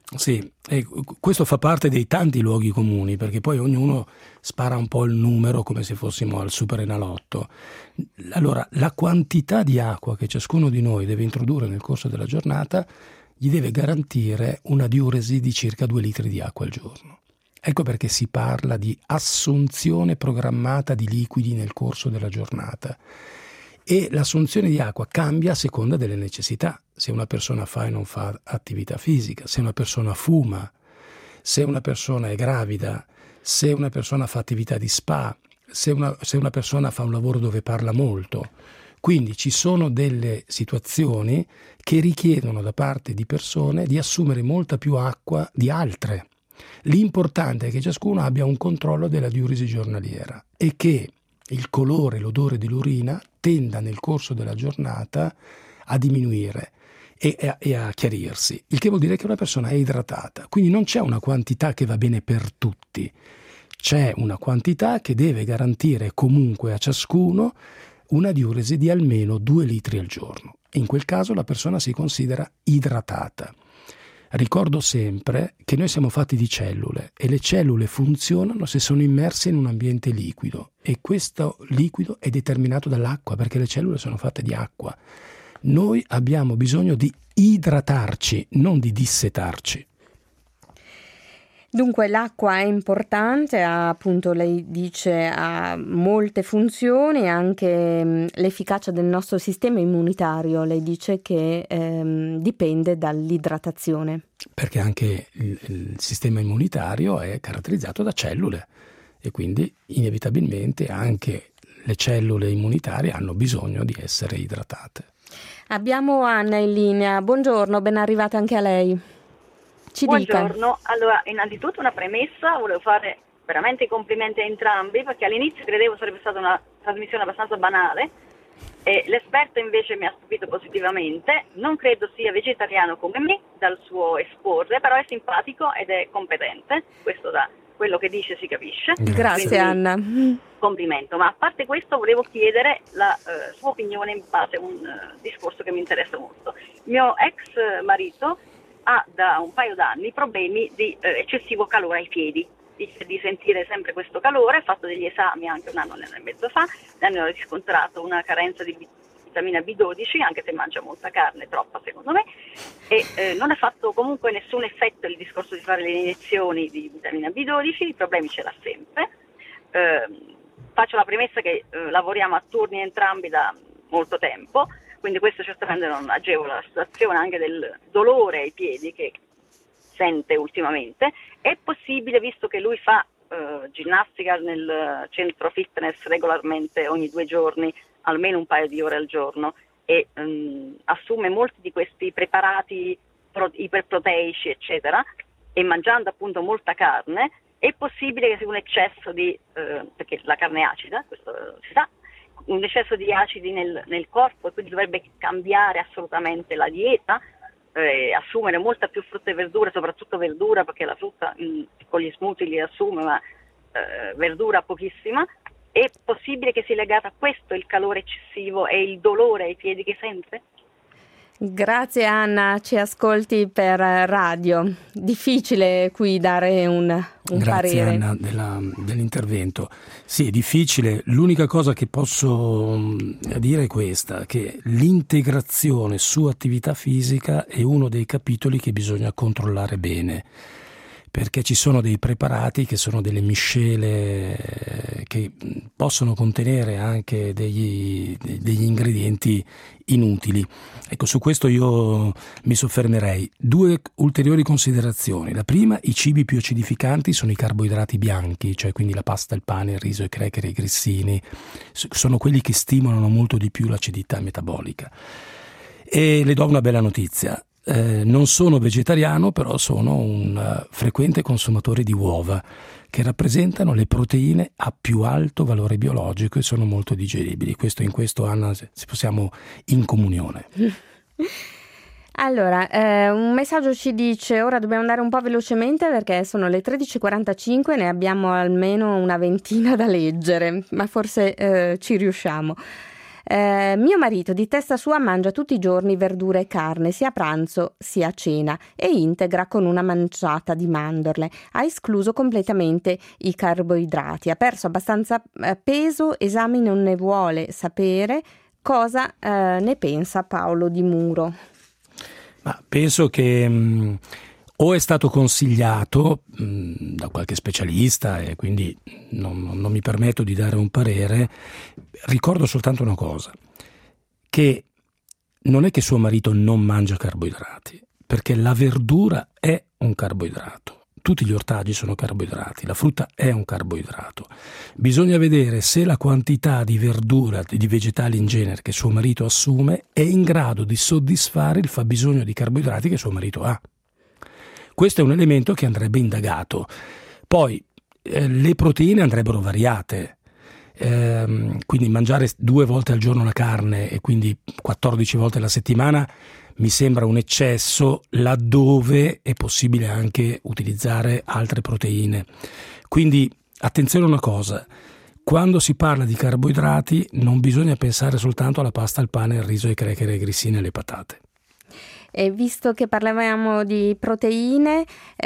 Sì, e questo fa parte dei tanti luoghi comuni, perché poi ognuno spara un po' il numero come se fossimo al Superenalotto. Allora, la quantità di acqua che ciascuno di noi deve introdurre nel corso della giornata gli deve garantire una diuresi di circa 2 litri di acqua al giorno. Ecco perché si parla di assunzione programmata di liquidi nel corso della giornata. E l'assunzione di acqua cambia a seconda delle necessità. Se una persona fa e non fa attività fisica, se una persona fuma, se una persona è gravida, se una persona fa attività di spa, se una persona fa un lavoro dove parla molto. Quindi ci sono delle situazioni che richiedono da parte di persone di assumere molta più acqua di altre. L'importante è che ciascuno abbia un controllo della diuresi giornaliera e che il colore e l'odore dell'urina tenda nel corso della giornata a diminuire e a chiarirsi, il che vuol dire che una persona è idratata. Quindi non c'è una quantità che va bene per tutti, c'è una quantità che deve garantire comunque a ciascuno una diuresi di almeno 2 litri al giorno. In quel caso la persona si considera idratata. Ricordo sempre che noi siamo fatti di cellule e le cellule funzionano se sono immerse in un ambiente liquido, e questo liquido è determinato dall'acqua, perché le cellule sono fatte di acqua. Noi abbiamo bisogno di idratarci, non di dissetarci. Dunque l'acqua è importante, appunto lei dice ha molte funzioni, anche l'efficacia del nostro sistema immunitario, lei dice che dipende dall'idratazione. Perché anche il sistema immunitario è caratterizzato da cellule e quindi inevitabilmente anche le cellule immunitarie hanno bisogno di essere idratate. Abbiamo Anna in linea, buongiorno, ben arrivata anche a lei. Buongiorno, dica. Allora innanzitutto una premessa, volevo fare veramente i complimenti a entrambi, perché all'inizio credevo sarebbe stata una trasmissione abbastanza banale e l'esperto invece mi ha stupito positivamente. Non credo sia vegetariano come me dal suo esporre, però è simpatico ed è competente, questo da quello che dice si capisce. Grazie. Quindi, Anna. Complimento, ma a parte questo volevo chiedere la sua opinione in base a un discorso che mi interessa molto. Il mio ex marito ha da un paio d'anni problemi di eccessivo calore ai piedi, di sentire sempre questo calore, ha fatto degli esami anche un anno e mezzo fa, ne hanno riscontrato una carenza di vitamina B12, anche se mangia molta carne, troppa secondo me, e non ha fatto comunque nessun effetto il discorso di fare le iniezioni di vitamina B12, i problemi ce l'ha sempre. Faccio la premessa che lavoriamo a turni entrambi da molto tempo, quindi questo certamente non agevola la situazione anche del dolore ai piedi che sente ultimamente. È possibile, visto che lui fa ginnastica nel centro fitness regolarmente ogni 2 giorni, almeno un paio di ore al giorno, e assume molti di questi preparati iperproteici eccetera, e mangiando appunto molta carne, è possibile che sia un eccesso di, perché la carne è acida, questo si sa, un eccesso di acidi nel corpo, e quindi dovrebbe cambiare assolutamente la dieta, assumere molta più frutta e verdura, soprattutto verdura, perché la frutta con gli smoothie li assume, ma verdura pochissima. È possibile che sia legato a questo il calore eccessivo e il dolore ai piedi che sente? Grazie Anna, ci ascolti per radio. Difficile qui dare un Grazie parere. Anna dell'intervento. Sì, è difficile. L'unica cosa che posso dire è questa, che l'integrazione su attività fisica è uno dei capitoli che bisogna controllare bene, perché ci sono dei preparati che sono delle miscele che possono contenere anche degli ingredienti inutili. Ecco, su questo io mi soffermerei. 2 ulteriori considerazioni. La prima, i cibi più acidificanti sono i carboidrati bianchi, cioè quindi la pasta, il pane, il riso, i cracker, i grissini. Sono quelli che stimolano molto di più l'acidità metabolica. E le do una bella notizia. Non sono vegetariano, però sono un frequente consumatore di uova, che rappresentano le proteine a più alto valore biologico e sono molto digeribili. In questo Anna, se possiamo in comunione. Allora, un messaggio ci dice: ora dobbiamo andare un po' velocemente perché sono le 13:45, ne abbiamo almeno una ventina da leggere, ma forse ci riusciamo. Mio marito di testa sua mangia tutti i giorni verdura e carne, sia a pranzo sia a cena, e integra con una manciata di mandorle. Ha escluso completamente i carboidrati, ha perso abbastanza peso, Esami non ne vuole sapere. Cosa ne pensa Paolo Di Muro? Ma penso che o è stato consigliato da qualche specialista e quindi non mi permetto di dare un parere. Ricordo soltanto una cosa, che non è che suo marito non mangia carboidrati, perché la verdura è un carboidrato. Tutti gli ortaggi sono carboidrati, la frutta è un carboidrato. Bisogna vedere se la quantità di verdura, di vegetali in genere che suo marito assume è in grado di soddisfare il fabbisogno di carboidrati che suo marito ha. Questo è un elemento che andrebbe indagato. Poi le proteine andrebbero variate, quindi mangiare 2 volte al giorno la carne e quindi 14 volte alla settimana mi sembra un eccesso, laddove è possibile anche utilizzare altre proteine. Quindi attenzione a una cosa, quando si parla di carboidrati non bisogna pensare soltanto alla pasta, al pane, al riso, ai cracker, ai grissini e alle patate. E visto che parlavamo di proteine,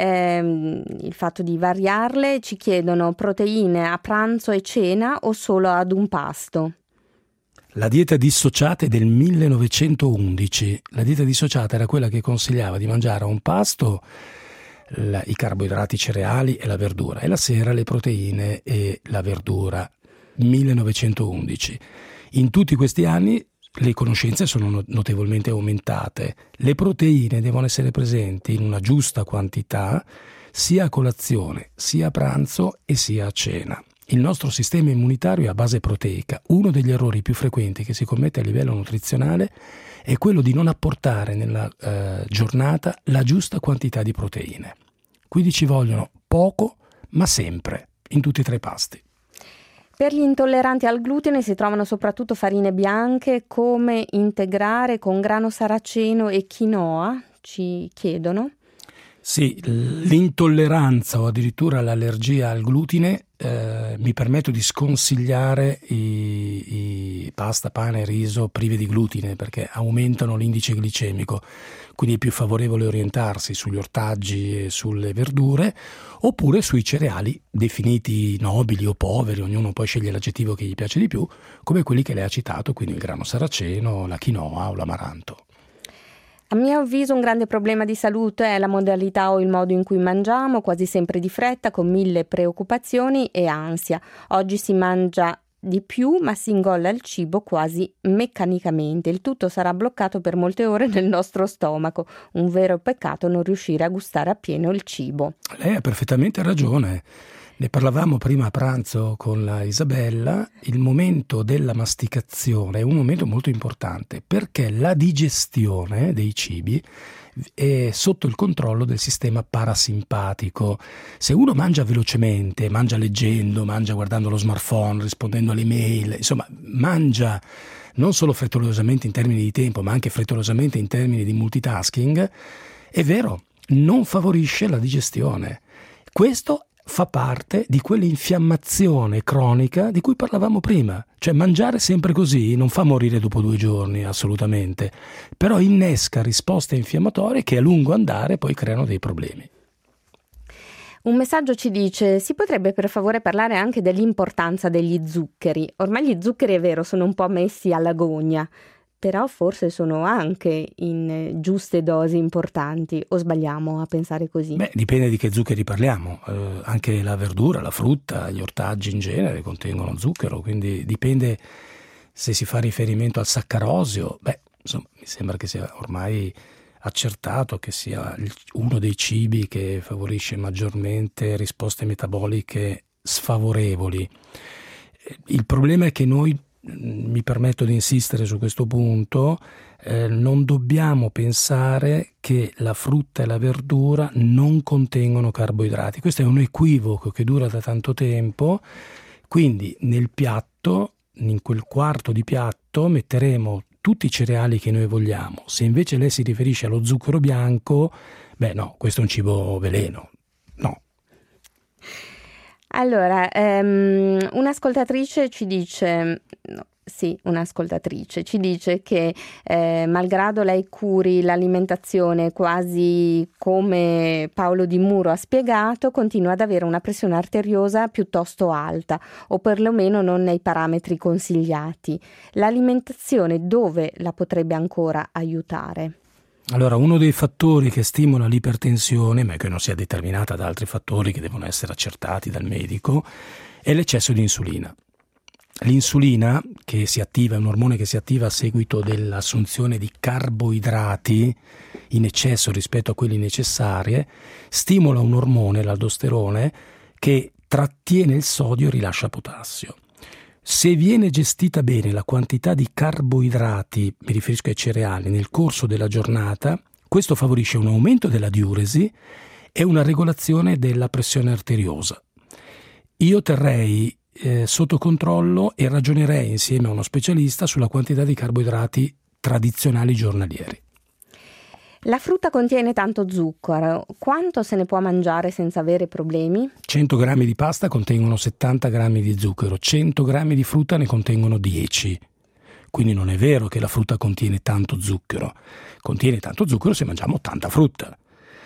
il fatto di variarle, ci chiedono proteine a pranzo e cena o solo ad un pasto? La dieta dissociata è del 1911. La dieta dissociata era quella che consigliava di mangiare a un pasto i carboidrati, cereali e la verdura, e la sera le proteine e la verdura. 1911. In tutti questi anni le conoscenze sono notevolmente aumentate. Le proteine devono essere presenti in una giusta quantità sia a colazione, sia a pranzo e sia a cena. Il nostro sistema immunitario è a base proteica. Uno degli errori più frequenti che si commette a livello nutrizionale è quello di non apportare nella giornata la giusta quantità di proteine. Quindi ci vogliono poco, ma sempre, in tutti e 3 i pasti. Per gli intolleranti al glutine si trovano soprattutto farine bianche. Come integrare con grano saraceno e quinoa? Ci chiedono. Sì, l'intolleranza o addirittura l'allergia al glutine mi permetto di sconsigliare i pasta, pane, riso privi di glutine, perché aumentano l'indice glicemico, quindi è più favorevole orientarsi sugli ortaggi e sulle verdure, oppure sui cereali definiti nobili o poveri, ognuno poi sceglie l'aggettivo che gli piace di più, come quelli che lei ha citato, quindi il grano saraceno, la quinoa o l'amaranto. A mio avviso un grande problema di salute è la modalità o il modo in cui mangiamo, quasi sempre di fretta, con 1000 preoccupazioni e ansia. Oggi si mangia di più, ma si ingolla il cibo quasi meccanicamente. Il tutto sarà bloccato per molte ore nel nostro stomaco. Un vero peccato non riuscire a gustare appieno il cibo. Lei ha perfettamente ragione. Ne parlavamo prima a pranzo con la Isabella. Il momento della masticazione è un momento molto importante, perché la digestione dei cibi è sotto il controllo del sistema parasimpatico. Se uno mangia velocemente, mangia leggendo, mangia guardando lo smartphone, rispondendo alle mail, insomma mangia non solo frettolosamente in termini di tempo, ma anche frettolosamente in termini di multitasking, è vero, non favorisce la digestione. Questo fa parte di quell'infiammazione cronica di cui parlavamo prima. Cioè mangiare sempre così non fa morire dopo 2 giorni, assolutamente, però innesca risposte infiammatorie che a lungo andare poi creano dei problemi. Un messaggio ci dice: si potrebbe per favore parlare anche dell'importanza degli zuccheri? Ormai gli zuccheri, è vero, sono un po' messi alla gogna, però forse sono anche in giuste dosi importanti, o sbagliamo a pensare così? Beh, dipende di che zuccheri parliamo. Anche la verdura, la frutta, gli ortaggi in genere contengono zucchero, quindi dipende se si fa riferimento al saccarosio. Beh, insomma, mi sembra che sia ormai accertato che sia uno dei cibi che favorisce maggiormente risposte metaboliche sfavorevoli. Il problema è che noi, mi permetto di insistere su questo punto, non dobbiamo pensare che la frutta e la verdura non contengono carboidrati. Questo è un equivoco che dura da tanto tempo. Quindi nel piatto, in quel quarto di piatto, metteremo tutti i cereali che noi vogliamo. Se invece lei si riferisce allo zucchero bianco, beh no, questo è un cibo veleno. No. Allora, un'ascoltatrice ci dice: Sì, un'ascoltatrice ci dice che malgrado lei curi l'alimentazione quasi come Paolo Di Muro ha spiegato, continua ad avere una pressione arteriosa piuttosto alta, o perlomeno non nei parametri consigliati. L'alimentazione dove la potrebbe ancora aiutare? Allora, uno dei fattori che stimola l'ipertensione, ma che non sia determinata da altri fattori che devono essere accertati dal medico, è l'eccesso di insulina. L'insulina, che si attiva, è un ormone che si attiva a seguito dell'assunzione di carboidrati in eccesso rispetto a quelli necessarie, stimola un ormone, l'aldosterone, che trattiene il sodio e rilascia potassio. Se viene gestita bene la quantità di carboidrati, mi riferisco ai cereali, nel corso della giornata, questo favorisce un aumento della diuresi e una regolazione della pressione arteriosa. Io terrei sotto controllo e ragionerei insieme a uno specialista sulla quantità di carboidrati tradizionali giornalieri. La frutta contiene tanto zucchero, quanto se ne può mangiare senza avere problemi? 100 grammi di pasta contengono 70 grammi di zucchero, 100 grammi di frutta ne contengono 10. Quindi non è vero che la frutta contiene tanto zucchero. Contiene tanto zucchero se mangiamo tanta frutta.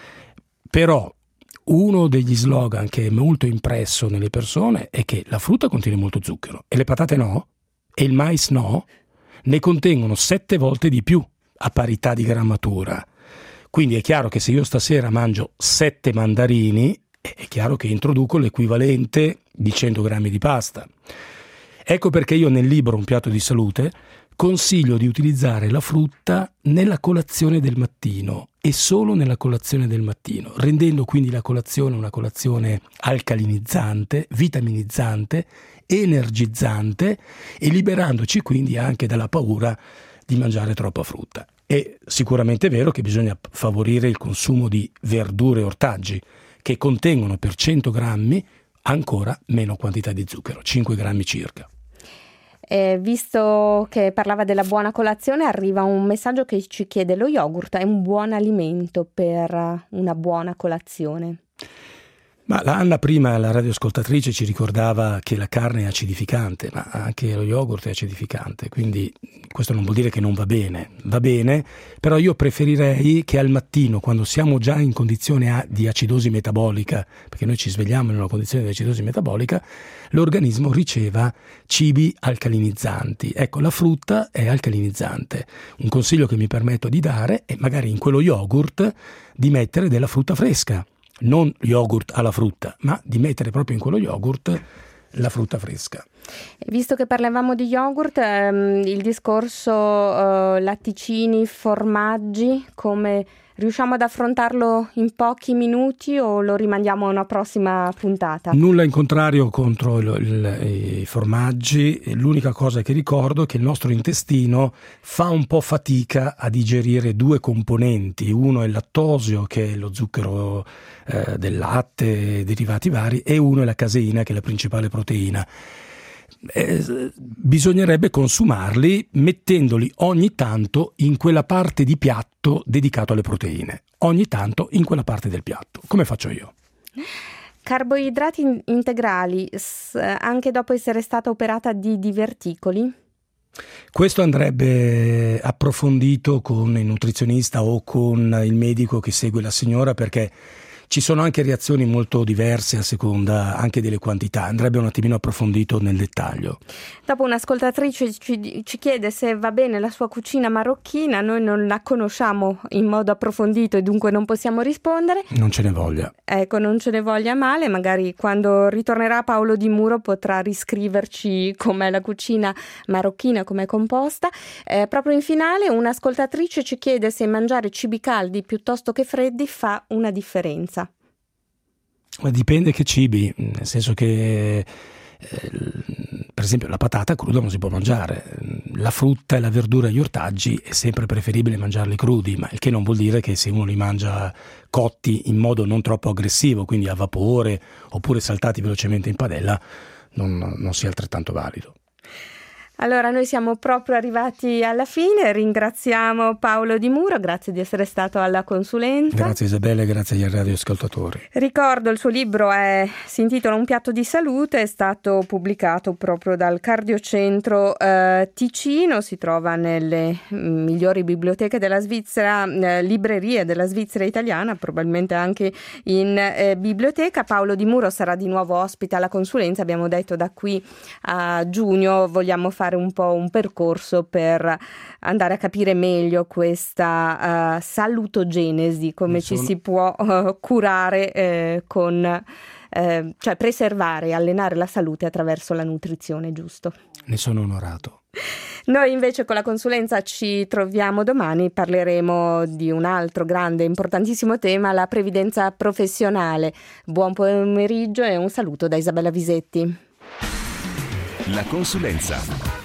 Però uno degli slogan che è molto impresso nelle persone è che la frutta contiene molto zucchero e le patate no, e il mais no, ne contengono 7 volte di più a parità di grammatura. Quindi è chiaro che se io stasera mangio 7 mandarini, è chiaro che introduco l'equivalente di 100 grammi di pasta. Ecco perché io nel libro Un piatto di salute consiglio di utilizzare la frutta nella colazione del mattino e solo nella colazione del mattino, rendendo quindi la colazione una colazione alcalinizzante, vitaminizzante, energizzante e liberandoci quindi anche dalla paura di mangiare troppa frutta. È sicuramente vero che bisogna favorire il consumo di verdure e ortaggi che contengono per 100 grammi ancora meno quantità di zucchero, 5 grammi circa. Visto che parlava della buona colazione, arriva un messaggio che ci chiede: lo yogurt è un buon alimento per una buona colazione? Ma la Anna prima, la radioascoltatrice, ci ricordava che la carne è acidificante, ma anche lo yogurt è acidificante, quindi questo non vuol dire che non va bene, però io preferirei che al mattino, quando siamo già in condizione di acidosi metabolica, perché noi ci svegliamo in una condizione di acidosi metabolica, l'organismo riceva cibi alcalinizzanti. Ecco, la frutta è alcalinizzante. Un consiglio che mi permetto di dare è magari in quello yogurt di mettere della frutta fresca. Non yogurt alla frutta, ma di mettere proprio in quello yogurt la frutta fresca. Visto che parlavamo di yogurt, il discorso latticini, formaggi, come riusciamo ad affrontarlo in pochi minuti o lo rimandiamo a una prossima puntata? Nulla in contrario contro i formaggi, l'unica cosa che ricordo è che il nostro intestino fa un po' fatica a digerire 2 componenti, uno è il lattosio, che è lo zucchero del latte, derivati vari, e uno è la caseina, che è la principale proteina. Bisognerebbe consumarli mettendoli ogni tanto in quella parte di piatto dedicato alle proteine, ogni tanto in quella parte del piatto, come faccio io. Carboidrati integrali anche dopo essere stata operata di diverticoli? Questo andrebbe approfondito con il nutrizionista o con il medico che segue la signora, perché ci sono anche reazioni molto diverse a seconda anche delle quantità, andrebbe un attimino approfondito nel dettaglio. Dopo un'ascoltatrice ci chiede se va bene la sua cucina marocchina, noi non la conosciamo in modo approfondito e dunque non possiamo rispondere. Non ce ne voglia. Ecco, non ce ne voglia male, magari quando ritornerà Paolo Di Muro potrà riscriverci com'è la cucina marocchina, com'è composta. Proprio in finale un'ascoltatrice ci chiede se mangiare cibi caldi piuttosto che freddi fa una differenza. Dipende che cibi, nel senso che per esempio la patata cruda non si può mangiare, la frutta e la verdura e gli ortaggi è sempre preferibile mangiarli crudi, ma il che non vuol dire che se uno li mangia cotti in modo non troppo aggressivo, quindi a vapore oppure saltati velocemente in padella, non sia altrettanto valido. Allora, noi siamo proprio arrivati alla fine, ringraziamo Paolo Di Muro, grazie di essere stato alla consulenza. Grazie Isabella e grazie agli radioascoltatori. Ricordo, il suo libro si intitola Un piatto di salute, è stato pubblicato proprio dal Cardiocentro Ticino, si trova nelle migliori biblioteche della Svizzera, librerie della Svizzera italiana, probabilmente anche in biblioteca. Paolo Di Muro sarà di nuovo ospite alla consulenza, abbiamo detto da qui a giugno vogliamo fare un po' un percorso per andare a capire meglio questa salutogenesi, come ci si può curare cioè preservare e allenare la salute attraverso la nutrizione, giusto? Ne sono onorato. Noi invece con la consulenza ci troviamo domani, parleremo di un altro grande, importantissimo tema, la previdenza professionale. Buon pomeriggio e un saluto da Isabella Visetti. La consulenza.